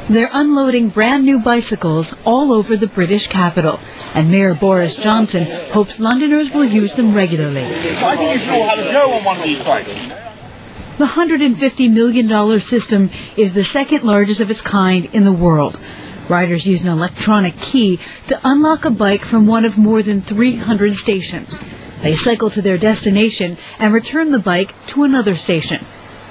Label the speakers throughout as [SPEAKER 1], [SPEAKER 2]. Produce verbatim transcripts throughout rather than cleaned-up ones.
[SPEAKER 1] They're unloading brand new bicycles all over the British capital, and Mayor Boris Johnson hopes Londoners will use them regularly.
[SPEAKER 2] I think you should all have a go on one of these bikes.
[SPEAKER 1] The one hundred fifty million dollars system is the second largest of its kind in the world. Riders use an electronic key to unlock a bike from one of more than three hundred stations. They cycle to their destination and return the bike to another station.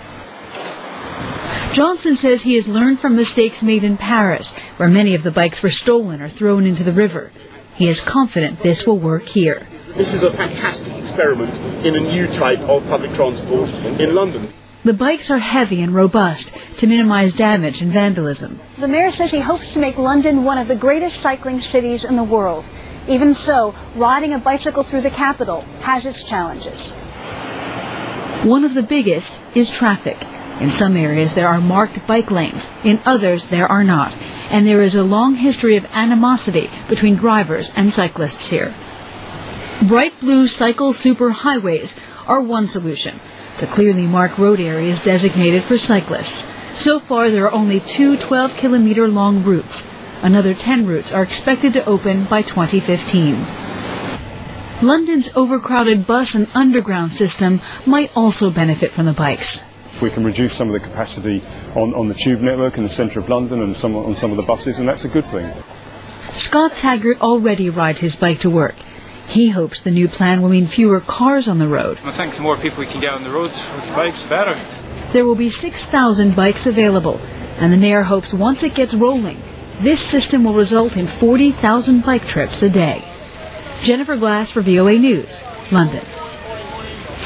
[SPEAKER 1] Johnson says he has learned from mistakes made in Paris, where many of the bikes were stolen or thrown into the river. He is confident this will work here.
[SPEAKER 3] This is a fantastic experiment in a new type of public transport in London.
[SPEAKER 1] The bikes are heavy and robust to minimize damage and vandalism.
[SPEAKER 4] The mayor says he hopes to make London one of the greatest cycling cities in the world. Even so, riding a bicycle through the capital has its challenges.
[SPEAKER 1] One of the biggest is traffic. In some areas there are marked bike lanes, in others there are not, and there is a long history of animosity between drivers and cyclists here. Bright blue cycle superhighways are one solution to clearly mark road areas designated for cyclists. So far there are only two twelve kilometer long routes. Another ten routes are expected to open by twenty fifteen. London's overcrowded bus and underground system might also benefit from the bikes.
[SPEAKER 5] If we can reduce some of the capacity on, on the tube network in the centre of London and some, on some of the buses, and that's a good thing.
[SPEAKER 1] Scott Taggart already rides his bike to work. He hopes the new plan will mean fewer cars on the road.
[SPEAKER 6] I think the more people we can get on the roads with the bikes, the better.
[SPEAKER 1] There will be six thousand bikes available, and the mayor hopes once it gets rolling, this system will result in forty thousand bike trips a day. Jennifer Glass for V O A News, London.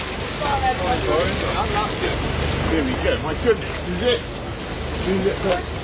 [SPEAKER 3] Here we go. My goodness, is it? Is it